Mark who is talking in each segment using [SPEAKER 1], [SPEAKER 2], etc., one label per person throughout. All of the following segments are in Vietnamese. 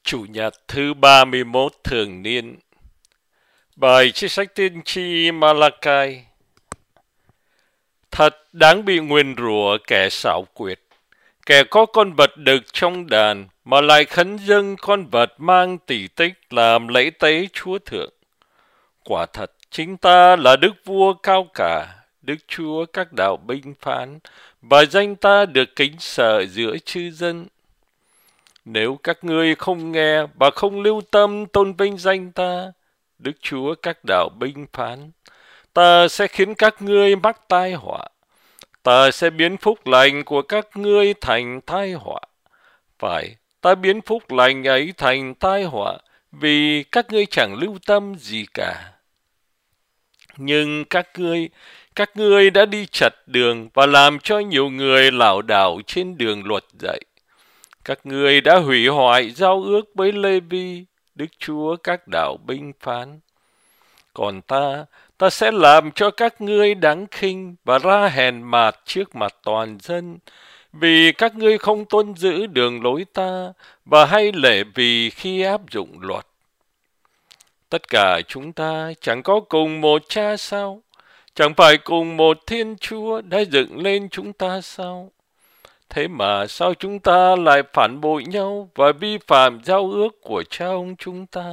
[SPEAKER 1] Chủ nhật thứ 31 thường niên. Bài trích sách tiên tri Malachi. Thật đáng bị nguyền rủa kẻ xảo quyệt, kẻ có con vật đực trong đàn mà lại khấn dâng con vật mang tỷ tích làm lễ tế Chúa Thượng. Quả thật chính ta là Đức Vua cao cả, Đức Chúa các đạo binh phán, và danh ta được kính sợ giữa chư dân. Nếu các ngươi không nghe và không lưu tâm tôn vinh danh ta, Đức Chúa các đạo binh phán, ta sẽ khiến các ngươi mắc tai họa. Ta sẽ biến phúc lành của các ngươi thành tai họa. Phải, ta biến phúc lành ấy thành tai họa, vì các ngươi chẳng lưu tâm gì cả. Nhưng các ngươi đã đi chật đường và làm cho nhiều người lảo đảo trên đường luật dạy. Các ngươi đã hủy hoại giao ước với Lê-vi, Đức Chúa các đạo binh phán. Còn ta sẽ làm cho các ngươi đáng khinh và ra hèn mạt trước mặt toàn dân, vì các ngươi không tuân giữ đường lối ta và hay lễ vì khi áp dụng luật. Tất cả chúng ta chẳng có cùng một cha sao? Chẳng phải cùng một Thiên Chúa đã dựng lên chúng ta sao? Thế mà sao chúng ta lại phản bội nhau và vi phạm giao ước của cha ông chúng ta?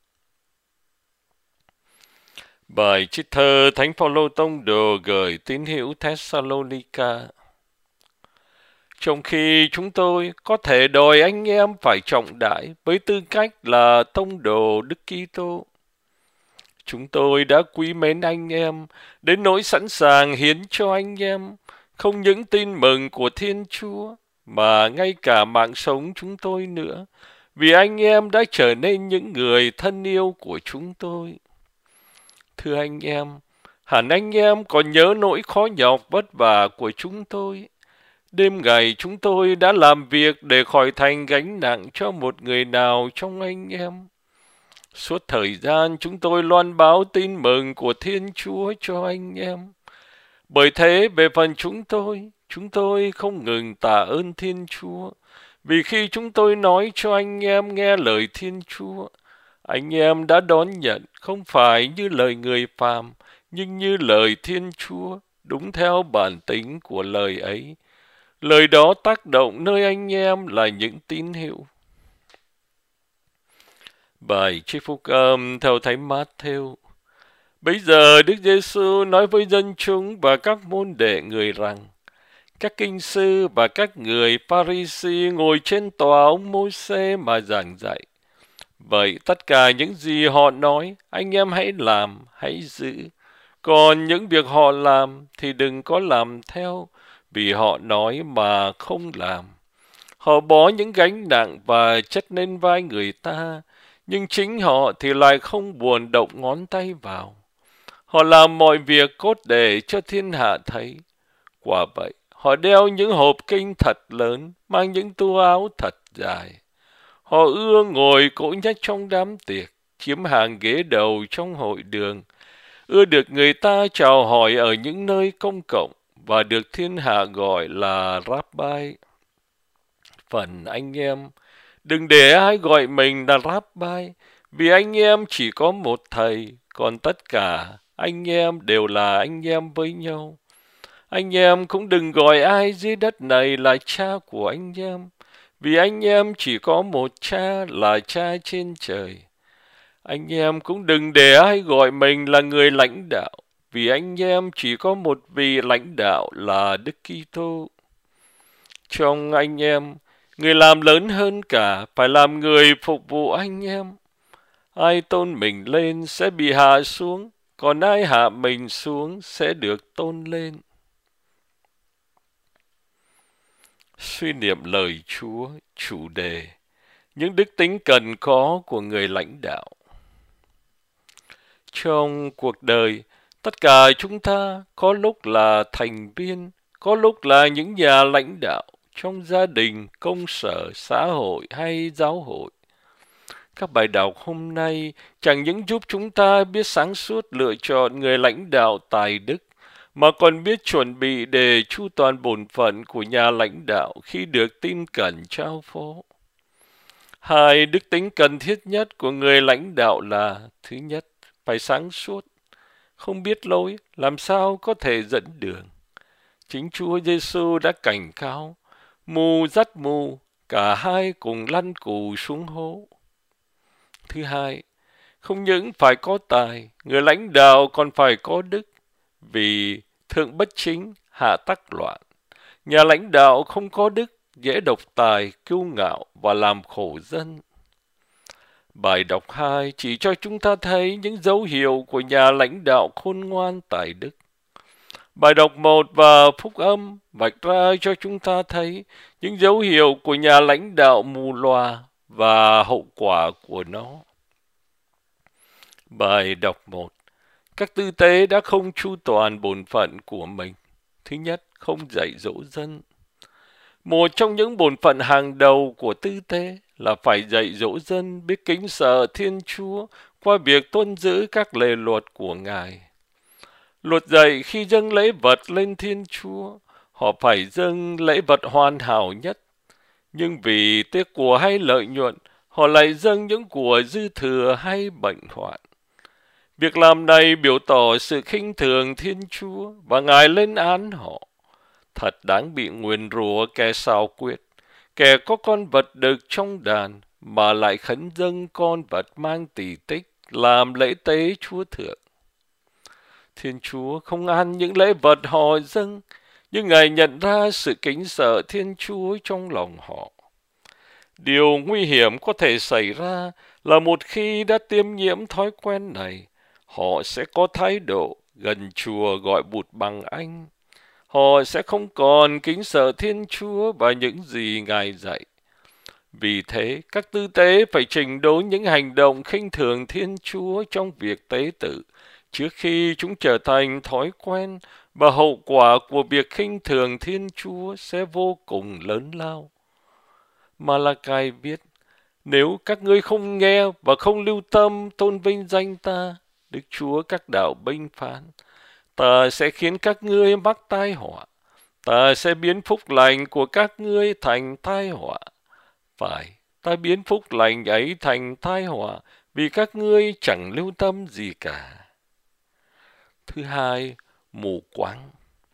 [SPEAKER 1] Bài trích thơ Thánh Phaolô Tông Đồ gửi tín hữu Thessalonica. Trong khi chúng tôi có thể đòi anh em phải trọng đại với tư cách là tông đồ Đức Kitô, chúng tôi đã quý mến anh em đến nỗi sẵn sàng hiến cho anh em không những tin mừng của Thiên Chúa mà ngay cả mạng sống chúng tôi nữa, vì anh em đã trở nên những người thân yêu của chúng tôi. Thưa anh em, hẳn anh em còn nhớ nỗi khó nhọc vất vả của chúng tôi. Đêm ngày chúng tôi đã làm việc để khỏi thành gánh nặng cho một người nào trong anh em. Suốt thời gian chúng tôi loan báo tin mừng của Thiên Chúa cho anh em. Bởi thế về phần chúng tôi không ngừng tạ ơn Thiên Chúa, vì khi chúng tôi nói cho anh em nghe lời Thiên Chúa, anh em đã đón nhận không phải như lời người phàm, nhưng như lời Thiên Chúa, đúng theo bản tính của lời ấy. Lời đó tác động nơi anh em là những tín hữu. Bài trích phúc âm theo Thánh Mát-thêu. Bây giờ Đức Giêsu nói với dân chúng và các môn đệ người rằng: các kinh sư và các người Pha-ri-si ngồi trên tòa ông Môi-se mà giảng dạy. Vậy tất cả những gì họ nói, anh em hãy làm, hãy giữ. Còn những việc họ làm thì đừng có làm theo, vì họ nói mà không làm. Họ bó những gánh nặng và chất lên vai người ta, nhưng chính họ thì lại không buồn động ngón tay vào. Họ làm mọi việc cốt để cho thiên hạ thấy. Quả vậy, họ đeo những hộp kinh thật lớn, mang những tua áo thật dài. Họ ưa ngồi cỗ nhất trong đám tiệc, chiếm hàng ghế đầu trong hội đường, ưa được người ta chào hỏi ở những nơi công cộng và được thiên hạ gọi là Rabbi. Phần anh em, đừng để ai gọi mình là Rabbi, vì anh em chỉ có một thầy, còn tất cả anh em đều là anh em với nhau. Anh em cũng đừng gọi ai dưới đất này là cha của anh em, vì anh em chỉ có một cha là cha trên trời. Anh em cũng đừng để ai gọi mình là người lãnh đạo, vì anh em chỉ có một vị lãnh đạo là Đức Kitô. Trong anh em, người làm lớn hơn cả phải làm người phục vụ anh em. Ai tôn mình lên sẽ bị hạ xuống, còn ai hạ mình xuống sẽ được tôn lên. Suy niệm lời Chúa, chủ đề: những đức tính cần có của người lãnh đạo. Trong cuộc đời, tất cả chúng ta có lúc là thành viên, có lúc là những nhà lãnh đạo trong gia đình, công sở, xã hội hay giáo hội. Các bài đọc hôm nay chẳng những giúp chúng ta biết sáng suốt lựa chọn người lãnh đạo tài đức, mà còn biết chuẩn bị để chu toàn bổn phận của nhà lãnh đạo khi được tin cẩn trao phó. Hai đức tính cần thiết nhất của người lãnh đạo là: thứ nhất, phải sáng suốt, không biết lối, làm sao có thể dẫn đường. Chính Chúa Giêsu đã cảnh cáo, mù dắt mù, cả hai cùng lăn cù xuống hố. Thứ hai, không những phải có tài, người lãnh đạo còn phải có đức, vì thượng bất chính, hạ tắc loạn. Nhà lãnh đạo không có đức, dễ độc tài, kiêu ngạo và làm khổ dân. Bài đọc 2 chỉ cho chúng ta thấy những dấu hiệu của nhà lãnh đạo khôn ngoan tài đức. Bài đọc 1 và phúc âm vạch ra cho chúng ta thấy những dấu hiệu của nhà lãnh đạo mù lòa và hậu quả của nó. Bài đọc 1: các tư tế đã không chu toàn bổn phận của mình. Thứ nhất, không dạy dỗ dân. Một trong những bổn phận hàng đầu của tư tế là phải dạy dỗ dân biết kính sợ Thiên Chúa qua việc tuân giữ các lề luật của Ngài. Luật dạy khi dâng lễ vật lên Thiên Chúa, họ phải dâng lễ vật hoàn hảo nhất. Nhưng vì tiếc của hay lợi nhuận, họ lại dâng những của dư thừa hay bệnh hoạn. Việc làm này biểu tỏ sự khinh thường Thiên Chúa và Ngài lên án họ. Thật đáng bị nguyền rủa kẻ xảo quyệt, kẻ có con vật đực trong đàn mà lại khấn dâng con vật mang tỳ tích làm lễ tế Chúa Thượng. Thiên Chúa không ăn những lễ vật họ dâng, nhưng Ngài nhận ra sự kính sợ Thiên Chúa trong lòng họ. Điều nguy hiểm có thể xảy ra là một khi đã tiêm nhiễm thói quen này, họ sẽ có thái độ gần chùa gọi bụt bằng anh. Họ sẽ không còn kính sợ Thiên Chúa và những gì Ngài dạy. Vì thế, các tư tế phải chỉnh đốn những hành động khinh thường Thiên Chúa trong việc tế tự, trước khi chúng trở thành thói quen, và hậu quả của việc khinh thường Thiên Chúa sẽ vô cùng lớn lao. Malachi viết: nếu các ngươi không nghe và không lưu tâm tôn vinh danh ta, Đức Chúa các đạo binh phán, ta sẽ khiến các ngươi mắc tai họa. Ta sẽ biến phúc lành của các ngươi thành tai họa. Phải, ta biến phúc lành ấy thành tai họa, vì các ngươi chẳng lưu tâm gì cả. Thứ hai, mù quáng.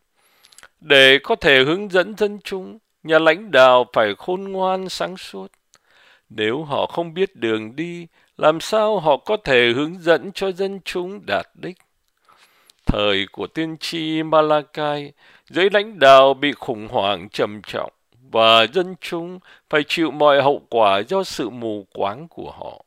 [SPEAKER 1] Để có thể hướng dẫn dân chúng, nhà lãnh đạo phải khôn ngoan sáng suốt. Nếu họ không biết đường đi, làm sao họ có thể hướng dẫn cho dân chúng đạt đích? Thời của tiên tri Malachi, giới lãnh đạo bị khủng hoảng trầm trọng và dân chúng phải chịu mọi hậu quả do sự mù quáng của họ.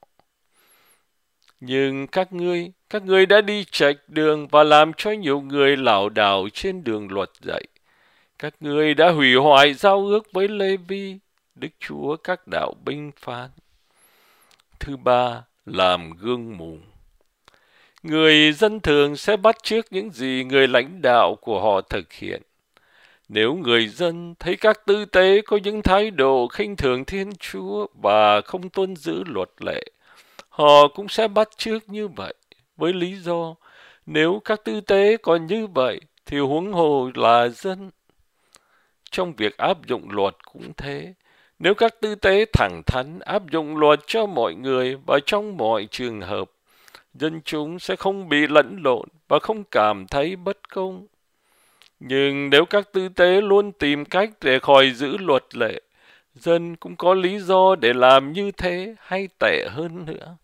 [SPEAKER 1] Nhưng các ngươi đã đi chệch đường và làm cho nhiều người lảo đảo trên đường luật dạy. Các ngươi đã hủy hoại giao ước với Lê-vi, Đức Chúa các đạo binh phán. Thứ ba, làm gương mù. Người dân thường sẽ bắt chước những gì người lãnh đạo của họ thực hiện. Nếu người dân thấy các tư tế có những thái độ khinh thường Thiên Chúa và không tuân giữ luật lệ, họ cũng sẽ bắt chước như vậy, với lý do nếu các tư tế còn như vậy thì huống hồ là dân. Trong việc áp dụng luật cũng thế. Nếu các tư tế thẳng thắn áp dụng luật cho mọi người và trong mọi trường hợp, dân chúng sẽ không bị lẫn lộn và không cảm thấy bất công. Nhưng nếu các tư tế luôn tìm cách để khỏi giữ luật lệ, dân cũng có lý do để làm như thế hay tệ hơn nữa.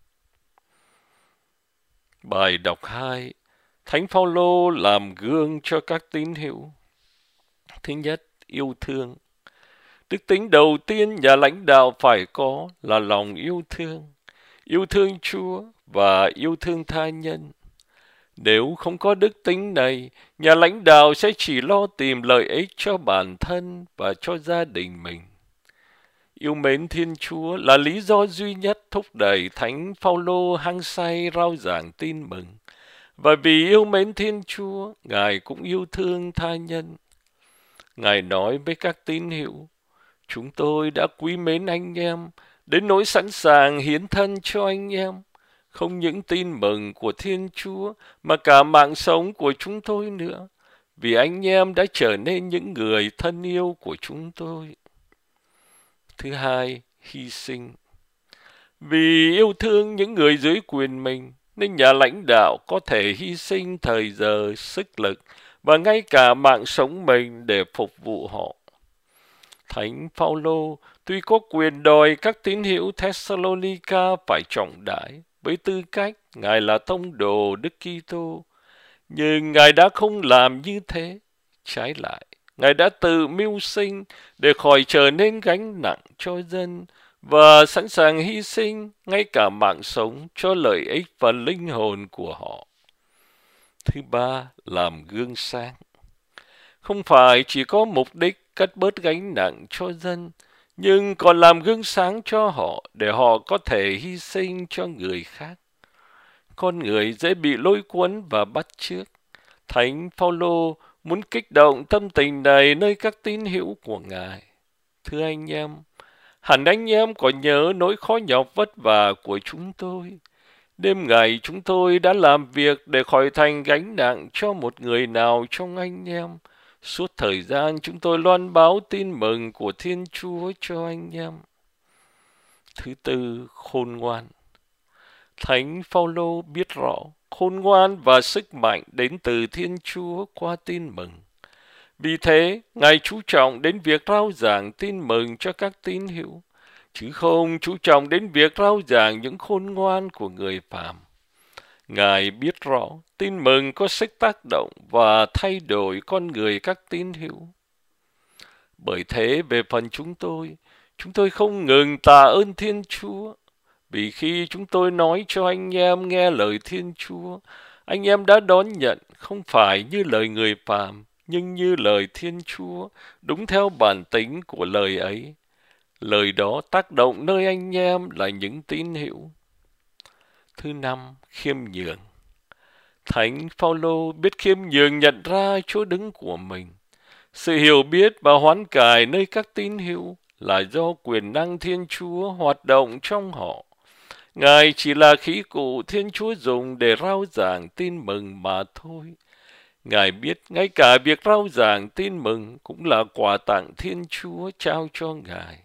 [SPEAKER 1] Bài đọc 2: Thánh Phaolô làm gương cho các tín hữu. Thứ nhất, yêu thương. Đức tính đầu tiên nhà lãnh đạo phải có là lòng yêu thương Chúa và yêu thương tha nhân. Nếu không có đức tính này, nhà lãnh đạo sẽ chỉ lo tìm lợi ích cho bản thân và cho gia đình mình. Yêu mến Thiên Chúa là lý do duy nhất thúc đẩy Thánh Phaolô hăng say rao giảng tin mừng. Và vì yêu mến Thiên Chúa, Ngài cũng yêu thương tha nhân. Ngài nói với các tín hữu: chúng tôi đã quý mến anh em, đến nỗi sẵn sàng hiến thân cho anh em. Không những tin mừng của Thiên Chúa, mà cả mạng sống của chúng tôi nữa. Vì anh em đã trở nên những người thân yêu của chúng tôi. Thứ hai, hy sinh. Vì yêu thương những người dưới quyền mình, nên nhà lãnh đạo có thể hy sinh thời giờ, sức lực và ngay cả mạng sống mình để phục vụ họ. Thánh Phaolô tuy có quyền đòi các tín hữu Thessalonica phải trọng đãi với tư cách Ngài là tông đồ Đức Kitô, nhưng Ngài đã không làm như thế. Trái lại, Ngài đã tự mưu sinh để khỏi trở nên gánh nặng cho dân và sẵn sàng hy sinh ngay cả mạng sống cho lợi ích và linh hồn của họ. Thứ ba, làm gương sáng. Không phải chỉ có mục đích cắt bớt gánh nặng cho dân, nhưng còn làm gương sáng cho họ để họ có thể hy sinh cho người khác. Con người dễ bị lôi cuốn và bắt chước. Thánh Phaolô muốn kích động tâm tình này nơi các tín hữu của Ngài. Thưa anh em, hẳn anh em có nhớ nỗi khó nhọc vất vả của chúng tôi. Đêm ngày chúng tôi đã làm việc để khỏi thành gánh nặng cho một người nào trong anh em. Suốt thời gian chúng tôi loan báo tin mừng của Thiên Chúa cho anh em. Thứ tư, khôn ngoan. Thánh Phaolô biết rõ khôn ngoan và sức mạnh đến từ Thiên Chúa qua tin mừng. Vì thế, Ngài chú trọng đến việc rao giảng tin mừng cho các tín hữu, chứ không chú trọng đến việc rao giảng những khôn ngoan của người phàm. Ngài biết rõ tin mừng có sức tác động và thay đổi con người các tín hữu. Bởi thế, về phần chúng tôi không ngừng tạ ơn Thiên Chúa, vì khi chúng tôi nói cho anh em nghe lời Thiên Chúa, anh em đã đón nhận không phải như lời người phàm, nhưng như lời Thiên Chúa, đúng theo bản tính của lời ấy. Lời đó tác động nơi anh em là những tín hữu. Thứ năm, khiêm nhường. Thánh Phaolô biết khiêm nhường nhận ra chỗ đứng của mình. Sự hiểu biết và hoán cải nơi các tín hữu là do quyền năng Thiên Chúa hoạt động trong họ. Ngài chỉ là khí cụ Thiên Chúa dùng để rao giảng tin mừng mà thôi. Ngài biết ngay cả việc rao giảng tin mừng cũng là quà tặng Thiên Chúa trao cho Ngài.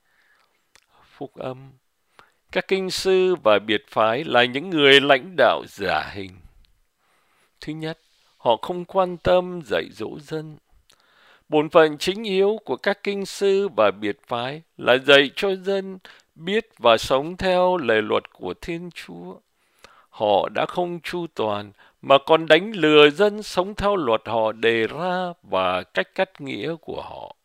[SPEAKER 1] Phúc âm. Các kinh sư và biệt phái là những người lãnh đạo giả hình. Thứ nhất, họ không quan tâm dạy dỗ dân. Bổn phận chính yếu của các kinh sư và biệt phái là dạy cho dân biết và sống theo lề luật của Thiên Chúa. Họ đã không chu toàn mà còn đánh lừa dân sống theo luật họ đề ra và cách cắt nghĩa của họ.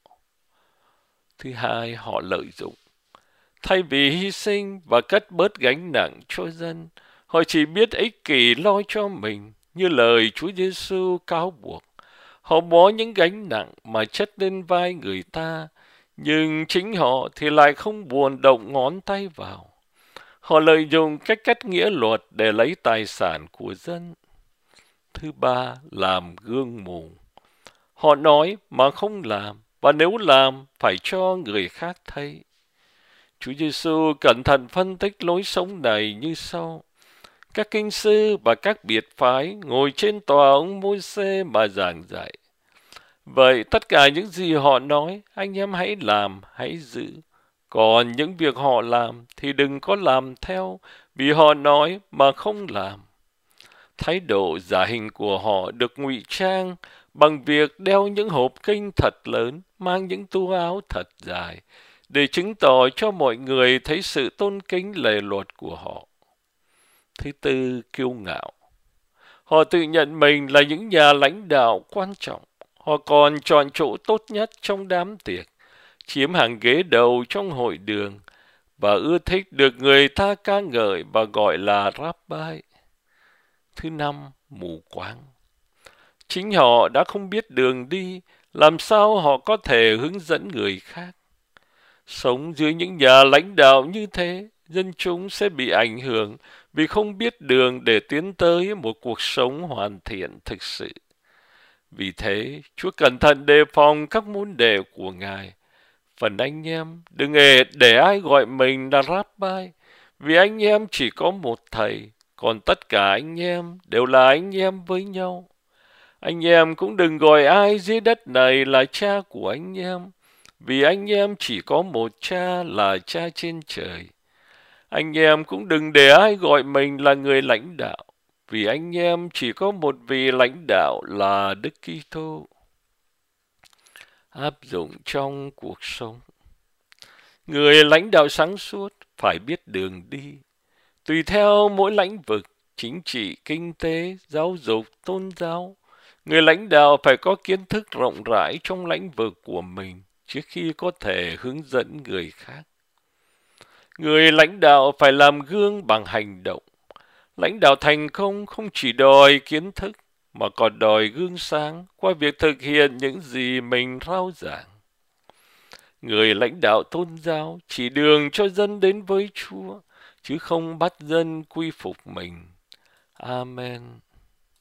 [SPEAKER 1] Thứ hai, họ lợi dụng. Thay vì hy sinh và cất bớt gánh nặng cho dân, họ chỉ biết ích kỷ lo cho mình, như lời Chúa Giêsu cáo buộc. Họ bó những gánh nặng mà chất lên vai người ta, nhưng chính họ thì lại không buồn động ngón tay vào. Họ lợi dụng cách cắt nghĩa luật để lấy tài sản của dân. Thứ ba, làm gương mù. Họ nói mà không làm, và nếu làm phải cho người khác thấy. Chúa Giêsu cẩn thận phân tích lối sống này như sau. Các kinh sư và các biệt phái ngồi trên tòa ông Môi-se mà giảng dạy. Vậy tất cả những gì họ nói, anh em hãy làm, hãy giữ. Còn những việc họ làm thì đừng có làm theo, vì họ nói mà không làm. Thái độ giả hình của họ được ngụy trang bằng việc đeo những hộp kinh thật lớn, mang những tu áo thật dài, để chứng tỏ cho mọi người thấy sự tôn kính lề luật của họ. Thứ tư, kiêu ngạo. Họ tự nhận mình là những nhà lãnh đạo quan trọng. Họ còn chọn chỗ tốt nhất trong đám tiệc, chiếm hàng ghế đầu trong hội đường, và ưa thích được người ta ca ngợi và gọi là Rabbi. Thứ năm, mù quáng. Chính họ đã không biết đường đi, làm sao họ có thể hướng dẫn người khác? Sống dưới những nhà lãnh đạo như thế, dân chúng sẽ bị ảnh hưởng vì không biết đường để tiến tới một cuộc sống hoàn thiện thực sự. Vì thế, Chúa cẩn thận đề phòng các môn đệ của Ngài. Phần anh em, đừng để ai gọi mình là Rabbi, vì anh em chỉ có một thầy, còn tất cả anh em đều là anh em với nhau. Anh em cũng đừng gọi ai dưới đất này là cha của anh em, vì anh em chỉ có một cha là cha trên trời. Anh em cũng đừng để ai gọi mình là người lãnh đạo, vì anh em chỉ có một vị lãnh đạo là Đức Kitô. Áp dụng trong cuộc sống. Người lãnh đạo sáng suốt phải biết đường đi, tùy theo mỗi lĩnh vực, chính trị, kinh tế, giáo dục, tôn giáo. Người lãnh đạo phải có kiến thức rộng rãi trong lĩnh vực của mình trước khi có thể hướng dẫn người khác. Người lãnh đạo phải làm gương bằng hành động. Lãnh đạo thành công không chỉ đòi kiến thức, mà còn đòi gương sáng qua việc thực hiện những gì mình rao giảng. Người lãnh đạo tôn giáo chỉ đường cho dân đến với Chúa, chứ không bắt dân quy phục mình. Amen.